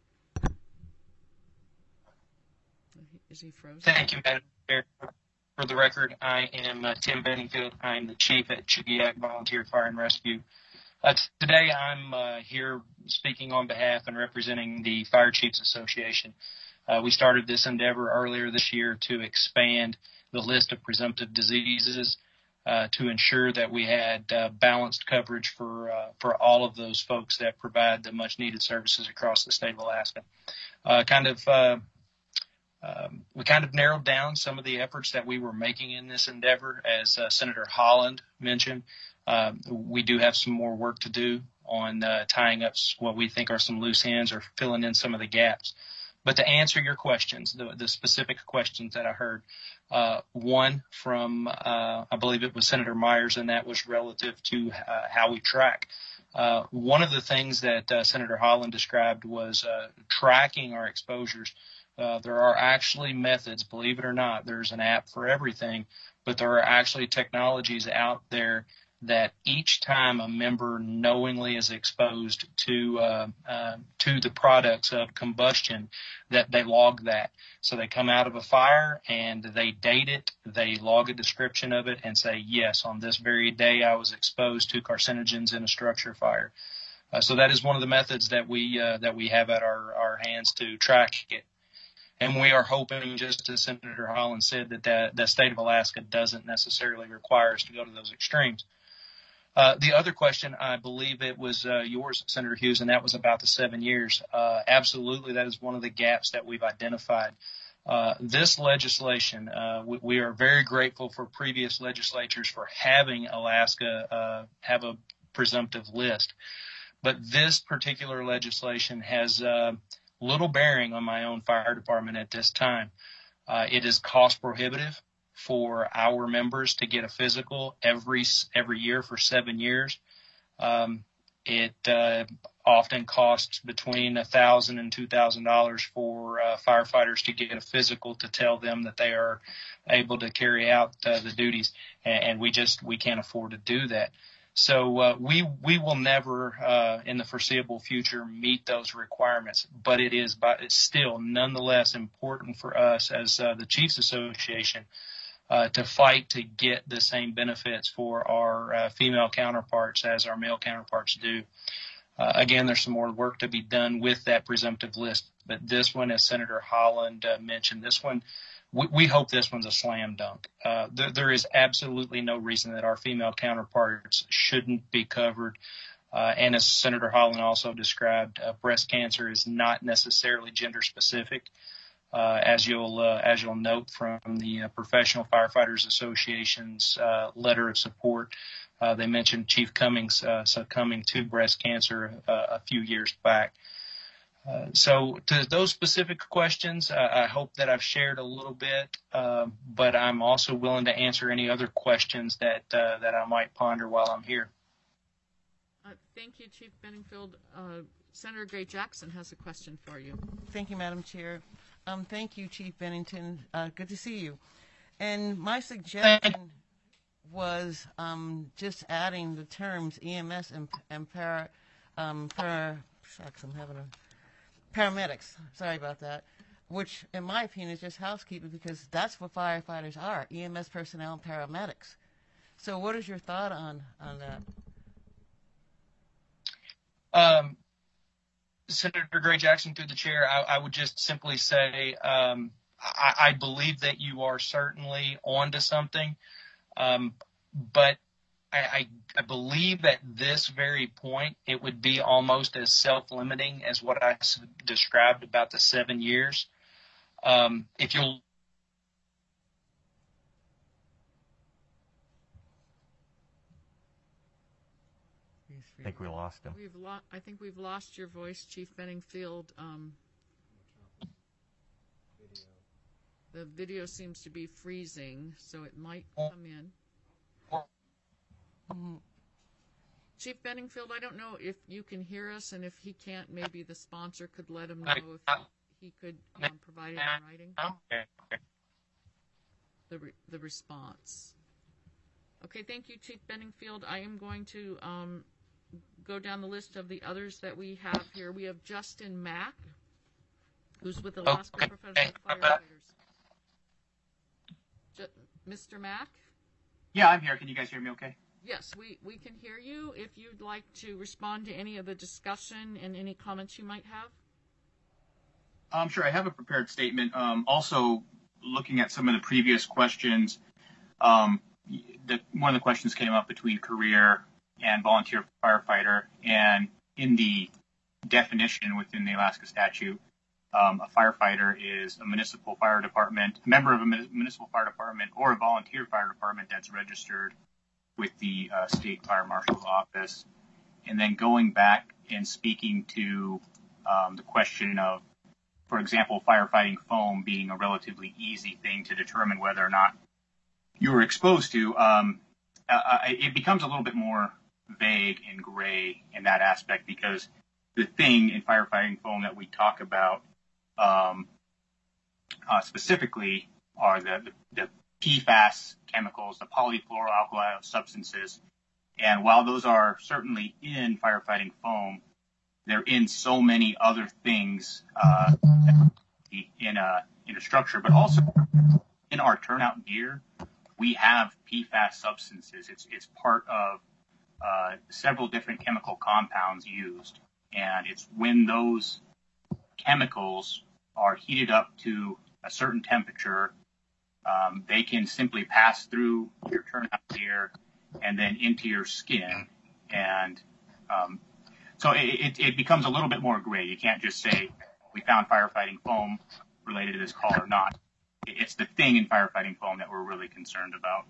[SPEAKER 1] Is he frozen?
[SPEAKER 11] Thank you, Madam Chair. For the record, I am Tim Benningfield. I'm the chief at Chugach Volunteer Fire and Rescue. Today I'm here speaking on behalf and representing the Fire Chiefs Association. We started this endeavor earlier this year to expand the list of presumptive diseases to ensure that we had balanced coverage for all of those folks that provide the much needed services across the state of Alaska. We kind of narrowed down some of the efforts that we were making in this endeavor. As Senator Holland mentioned, we do have some more work to do on tying up what we think are some loose ends or filling in some of the gaps. But to answer your questions, the specific questions that I heard, one from, I believe it was Senator Myers, and that was relative to how we track. One of the things that Senator Holland described was tracking our exposures. There are actually methods, believe it or not, there's an app for everything, but there are actually technologies out there that each time a member knowingly is exposed to the products of combustion, that they log that. So they come out of a fire and they date it, they log a description of it and say, yes, on this very day I was exposed to carcinogens in a structure fire. So that is one of the methods that we have at our hands to track it. And we are hoping, just as Senator Holland said, that the state of Alaska doesn't necessarily require us to go to those extremes. The other question, I believe it was yours, Senator Hughes, and that was about the 7 years. Absolutely, that is one of the gaps that we've identified. This legislation, we are very grateful for previous legislatures for having Alaska have a presumptive list. But this particular legislation has little bearing on my own fire department at this time. It is cost prohibitive for our members to get a physical every year for 7 years. It often costs between $1,000 and $2,000 for firefighters to get a physical to tell them that they are able to carry out the duties, and we can't afford to do that. So we will never, in the foreseeable future, meet those requirements. But it's still nonetheless important for us as the Chiefs Association to fight to get the same benefits for our female counterparts as our male counterparts do. Again, there's some more work to be done with that presumptive list. But this one, as Senator Holland mentioned, this one, we hope this one's a slam dunk. There is absolutely no reason that our female counterparts shouldn't be covered. And as Senator Holland also described, breast cancer is not necessarily gender specific. As you'll note from the Professional Firefighters Association's letter of support, they mentioned Chief Cummings succumbing to breast cancer a few years back. So to those specific questions, I hope that I've shared a little bit, but I'm also willing to answer any other questions that I might ponder while I'm here.
[SPEAKER 1] Thank you, Chief Benningfield. Senator Gray Jackson has a question for you.
[SPEAKER 10] Thank you, Madam Chair. Thank you, Chief Bennington. Good to see you. And my suggestion was just adding the terms EMS and paramedics. Sorry about that. Which, in my opinion, is just housekeeping because that's what firefighters are: EMS personnel and paramedics. So, what is your thought on
[SPEAKER 11] that? Senator Gray Jackson, through the chair, I would just simply say I believe that you are certainly onto something, but I believe at this very point it would be almost as self-limiting as what I described about the 7 years. If you'll
[SPEAKER 8] I think we lost him.
[SPEAKER 1] I think we've lost your voice, Chief Benningfield. The video seems to be freezing, so it might come in. Chief Benningfield, I don't know if you can hear us, and if he can't, maybe the sponsor could let him know if he could provide it in writing. The response. Okay, thank you, Chief Benningfield. I am going to go down the list of the others that we have here. We have Justin Mack, who's with Alaska Professional Firefighters. Mr. Mack?
[SPEAKER 12] Yeah, I'm here. Can you guys hear me okay?
[SPEAKER 1] Yes, we can hear you. If you'd like to respond to any of the discussion and any comments you might have.
[SPEAKER 12] Sure, I have a prepared statement. Also, looking at some of the previous questions, one of the questions came up between career and volunteer firefighter, and in the definition within the Alaska statute, a firefighter is a municipal fire department, a member of a municipal fire department, or a volunteer fire department that's registered with the state fire marshal's office. And then going back and speaking to the question of, for example, firefighting foam being a relatively easy thing to determine whether or not you were exposed to, it becomes a little bit more vague and gray in that aspect, because the thing in firefighting foam that we talk about specifically are the PFAS chemicals, the polyfluoroalkyl substances. And while those are certainly in firefighting foam, they're in so many other things in a structure, but also in our turnout gear, we have PFAS substances. It's part of several different chemical compounds used, and it's when those chemicals are heated up to a certain temperature, they can simply pass through your turnout gear and then into your skin. And so it becomes a little bit more gray. You can't just say we found firefighting foam related to this call or not. It's the thing in firefighting foam that we're really concerned about.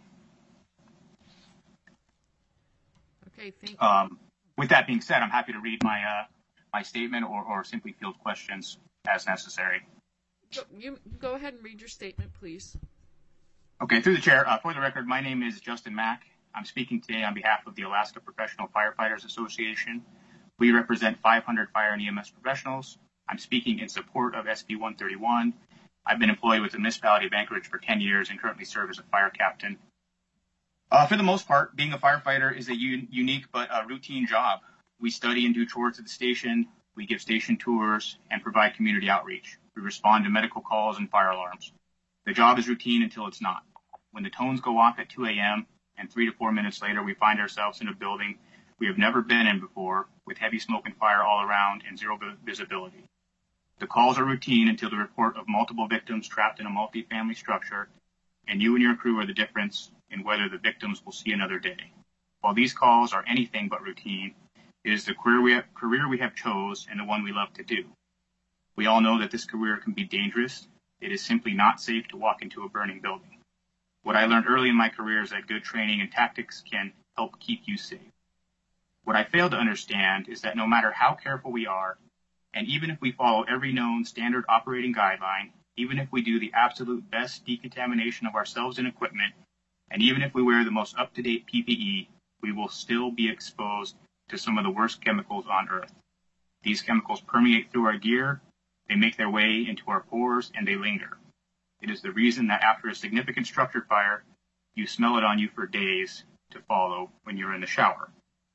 [SPEAKER 1] Okay, thank you.
[SPEAKER 12] With that being said, I'm happy to read my statement or simply field questions as necessary.
[SPEAKER 1] You go ahead and read your statement, please.
[SPEAKER 12] Okay, through the chair, for the record, my name is Justin Mack. I'm speaking today on behalf of the Alaska Professional Firefighters Association. We represent 500 fire and EMS professionals. I'm speaking in support of SB 131. I've been employed with the municipality of Anchorage for 10 years and currently serve as a fire captain. For the most part, being a firefighter is a unique but routine job. We study and do chores at the station. We give station tours and provide community outreach. We respond to medical calls and fire alarms. The job is routine until it's not. When the tones go off at 2 a.m. and 3 to 4 minutes later, we find ourselves in a building we have never been in before, with heavy smoke and fire all around and zero visibility. The calls are routine until the report of multiple victims trapped in a multi-family structure, and you and your crew are the difference in whether the victims will see another day. While these calls are anything but routine, it is the career we have chose and the one we love to do. We all know that this career can be dangerous. It is simply not safe to walk into a burning building. What I learned early in my career is that good training and tactics can help keep you safe. What I failed to understand is that no matter how careful we are, and even if we follow every known standard operating guideline, even if we do the absolute best decontamination of ourselves and equipment, and even if we wear the most up-to-date PPE, we will still be exposed to some of the worst chemicals on Earth. These chemicals permeate through our gear, they make their way into our pores, and they linger. It is the reason that after a significant structure fire, you smell it on you for days to follow when you're in the shower.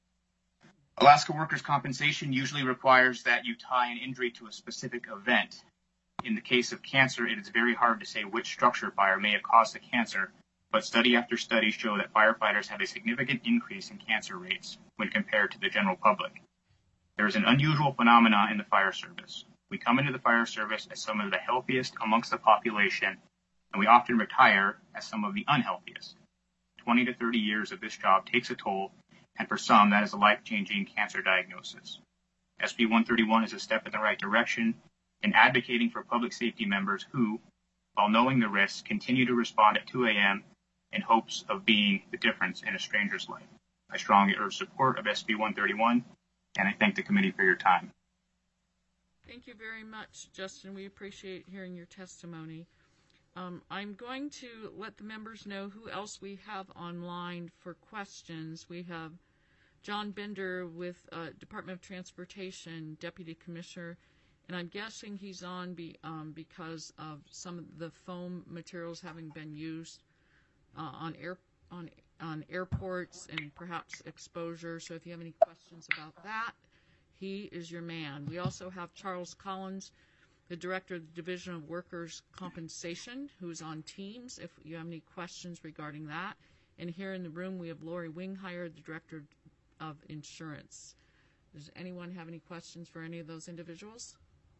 [SPEAKER 12] Alaska workers' compensation usually requires that you tie an injury to a specific event. In the case of cancer, it is very hard to say which structure fire may have caused the cancer, but study after study show that firefighters have a significant increase in cancer rates when compared to the general public. There is an unusual phenomenon in the fire service. We come into the fire service as some of the healthiest amongst the population, and we often retire as some of the unhealthiest. 20 to 30 years of this job takes a toll, and for some, that is a life-changing cancer diagnosis. SB 131 is a step in the right direction in advocating for public safety members who, while knowing the risks, continue to respond at 2 a.m. in hopes of being the difference in a stranger's life. I strongly urge support of SB 131, and I thank the committee for your time.
[SPEAKER 1] Thank you very much, Justin. We appreciate hearing your testimony. I'm going to let the members know who else we have online for questions. We have John Bender with Department of Transportation, Deputy Commissioner, and I'm guessing he's on because of some of the foam materials having been used on airports and perhaps exposure. So if you have any questions about that, he is your man. We also have Charles Collins, the Director of the Division of Workers' Compensation, who's on Teams, if you have any questions regarding that. And here in the room, we have Lori Winghire, the Director of Insurance. Does anyone have any questions for any of those individuals?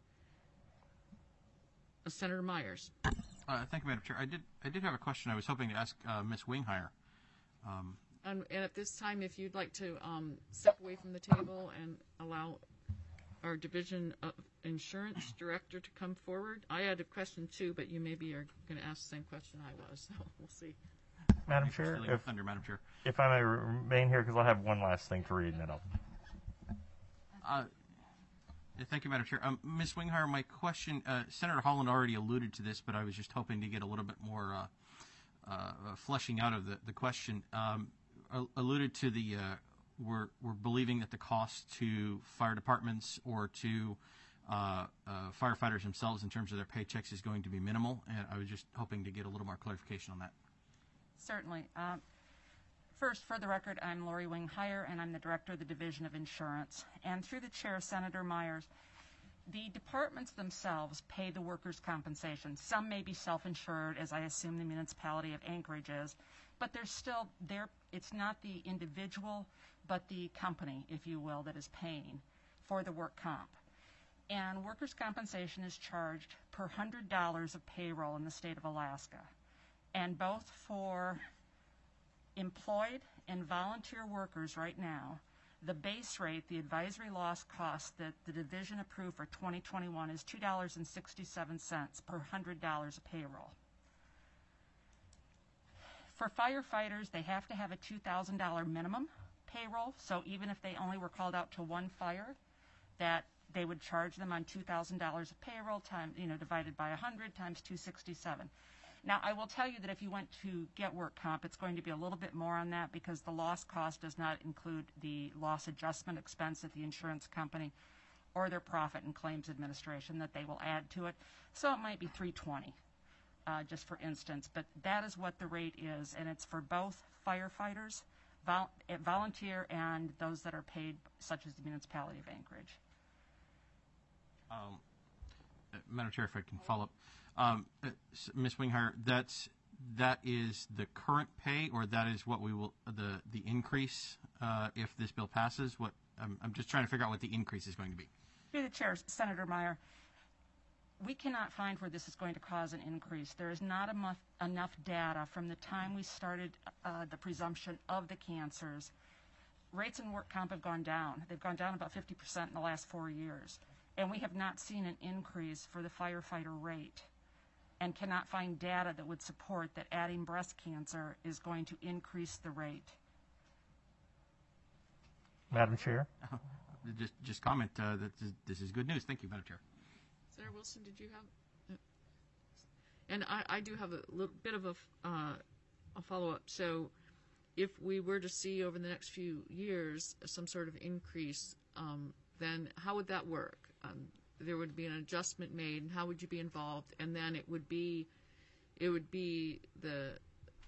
[SPEAKER 1] Senator Myers.
[SPEAKER 7] Thank you, Madam Chair. I did have a question I was hoping to ask Ms. Winghire.
[SPEAKER 1] And at this time, if you'd like to step away from the table and allow our Division of Insurance Director to come forward. I had a question too, but you maybe are going to ask the same question I was, so we'll see.
[SPEAKER 8] Madam Chair,
[SPEAKER 7] Madam Chair.
[SPEAKER 8] If I may remain here, because I have one last thing to read, and then I'll...
[SPEAKER 7] Thank you, Madam Chair. Ms. Winghire, my question, Senator Holland already alluded to this, but I was just hoping to get a little bit more fleshing out of the question. Alluded to the, we're believing that the cost to fire departments or to firefighters themselves in terms of their paychecks is going to be minimal, and I was just hoping to get a little more clarification on that.
[SPEAKER 13] Certainly. First, for the record, I'm Lori Winghire, and I'm the Director of the Division of Insurance. And through the Chair, Senator Myers, the departments themselves pay the workers' compensation. Some may be self-insured, as I assume the municipality of Anchorage is, but they're still there. It's not the individual, but the company, if you will, that is paying for the work comp. And workers' compensation is charged per $100 of payroll in the state of Alaska. And both for employed and volunteer workers right now, the base rate, the advisory loss cost that the division approved for 2021 is $2.67 per $100 of payroll. For firefighters, they have to have a $2,000 minimum payroll, so even if they only were called out to one fire, that they would charge them on $2,000 of payroll time, divided by 100 times 267. Now, I will tell you that if you went to get work comp, it's going to be a little bit more on that because the loss cost does not include the loss adjustment expense at the insurance company or their profit and claims administration that they will add to it. So it might be $320, just for instance. But that is what the rate is, and it's for both firefighters, volunteer, and those that are paid, such as the municipality of Anchorage.
[SPEAKER 7] Madam Chair, if I can follow up. Ms. Winghire, that is the current pay, or that is what we will the increase if this bill passes? What I'm just trying to figure out what the increase is going to be.
[SPEAKER 13] Through the chair, Senator Meyer, we cannot find where this is going to cause an increase. There is not enough data from the time we started the presumption of the cancers. Rates in work comp have gone down. They've gone down about 50% in the last 4 years. And we have not seen an increase for the firefighter rate and cannot find data that would support that adding breast cancer is going to increase the rate.
[SPEAKER 8] Madam Chair?
[SPEAKER 7] Just comment that this is good news. Thank you, Madam Chair.
[SPEAKER 1] Senator Wilson, did you have? And I do have a little bit of a follow-up. So if we were to see over the next few years some sort of increase, then how would that work? There would be an adjustment made, and how would you be involved? And then it would be the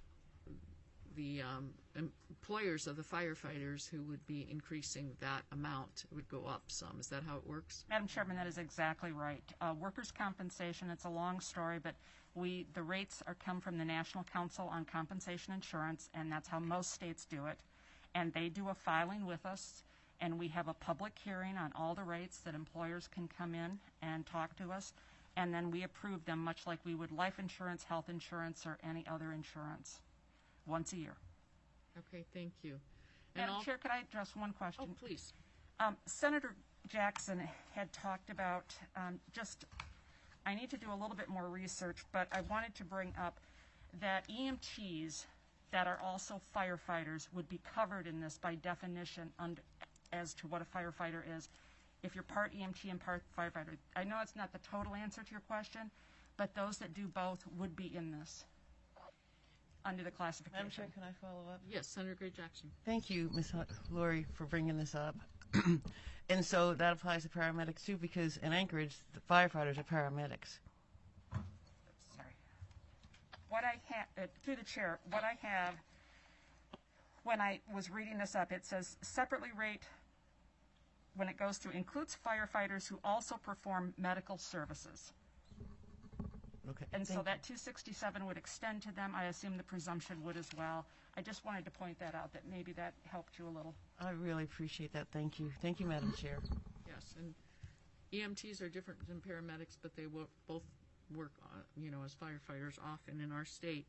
[SPEAKER 1] employers of the firefighters who would be increasing that amount. It would go up some. Is that how it works?
[SPEAKER 13] Madam Chairman, that is exactly right. Workers' compensation, it's a long story, but the rates come from the National Council on Compensation Insurance, and that's how most states do it. And they do a filing with us, and we have a public hearing on all the rates that employers can come in and talk to us, and then we approve them much like we would life insurance, health insurance, or any other insurance once a year.
[SPEAKER 1] Okay, thank you.
[SPEAKER 13] Madam Chair, could I address one question?
[SPEAKER 1] Oh, please.
[SPEAKER 13] Senator Jackson had talked about I need to do a little bit more research, but I wanted to bring up that EMTs that are also firefighters would be covered in this by definition as to what a firefighter is. If you're part EMT and part firefighter, I know it's not the total answer to your question, but those that do both would be in this under the classification.
[SPEAKER 10] Madam Chair, can I follow up?
[SPEAKER 1] Yes, Senator Gray Jackson.
[SPEAKER 10] Thank you, Ms. Lori, for bringing this up. And so that applies to paramedics too, because in Anchorage, the firefighters are paramedics.
[SPEAKER 13] Sorry. What I have, through the chair, what I have, when I was reading this up, it says separately rate, when it goes through, includes firefighters who also perform medical services.
[SPEAKER 10] Okay.
[SPEAKER 13] And so that 267 would extend to them. I assume the presumption would as well. I just wanted to point that out, that maybe that helped you a little.
[SPEAKER 10] I really appreciate that. Thank you. Thank you, Madam Chair.
[SPEAKER 1] Yes, and EMTs are different than paramedics, but they both work, as firefighters often in our state.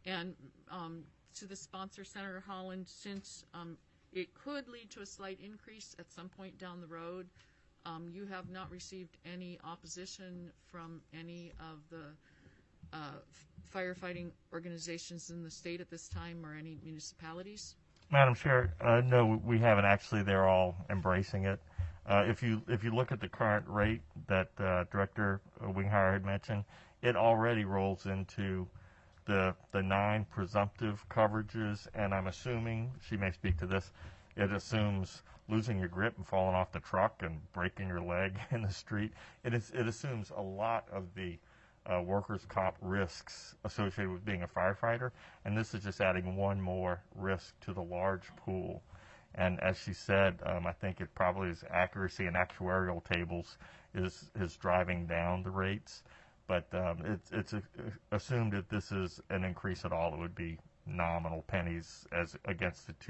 [SPEAKER 1] And to the sponsor, Senator Holland, since it could lead to a slight increase at some point down the road, you have not received any opposition from any of the firefighting organizations in the state at this time, or any municipalities?
[SPEAKER 8] Madam Chair, no, we haven't actually. They're all embracing it. If you look at the current rate that Director Winghire had mentioned, it already rolls into the 9 presumptive coverages, and I'm assuming, she may speak to this, it assumes losing your grip and falling off the truck and breaking your leg in the street. It assumes a lot of the workers' comp risks associated with being a firefighter, and this is just adding one more risk to the large pool. And as she said, I think it probably is accuracy and actuarial tables is driving down the rates, but it's assumed that this is an increase at all. It would be nominal pennies as against the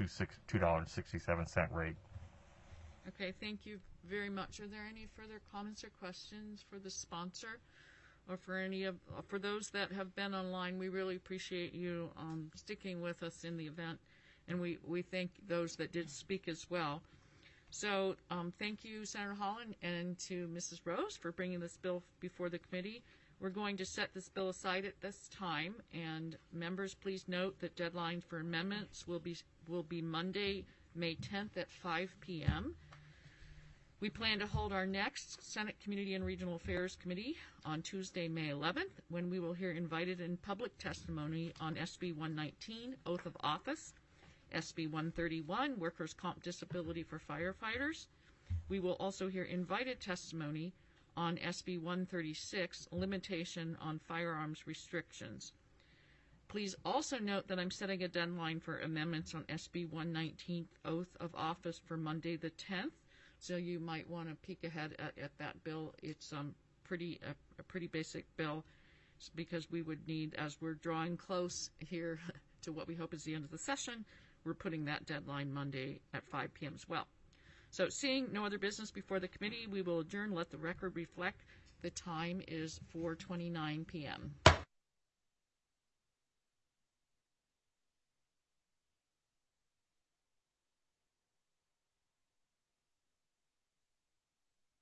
[SPEAKER 8] $2.67 rate.
[SPEAKER 1] Okay, thank you very much. Are there any further comments or questions for the sponsor, or for those that have been online? We really appreciate you sticking with us in the event, and we thank those that did speak as well. So thank you, Senator Holland, and to Mrs. Rose for bringing this bill before the committee. We're going to set this bill aside at this time, and members, please note that deadline for amendments will be Monday, May 10th at 5 p.m. We plan to hold our next Senate Community and Regional Affairs Committee on Tuesday, May 11th, when we will hear invited and public testimony on SB 119, Oath of Office, SB 131, Workers' Comp Disability for Firefighters. We will also hear invited testimony on SB 136, Limitation on Firearms Restrictions. Please also note that I'm setting a deadline for amendments on SB 119, Oath of Office, for Monday the 10th. So you might want to peek ahead at that bill. It's a pretty basic bill, because we would need, as we're drawing close here to what we hope is the end of the session, we're putting that deadline Monday at 5 p.m. as well. So seeing no other business before the committee, we will adjourn. Let the record reflect the time is 4:29 p.m.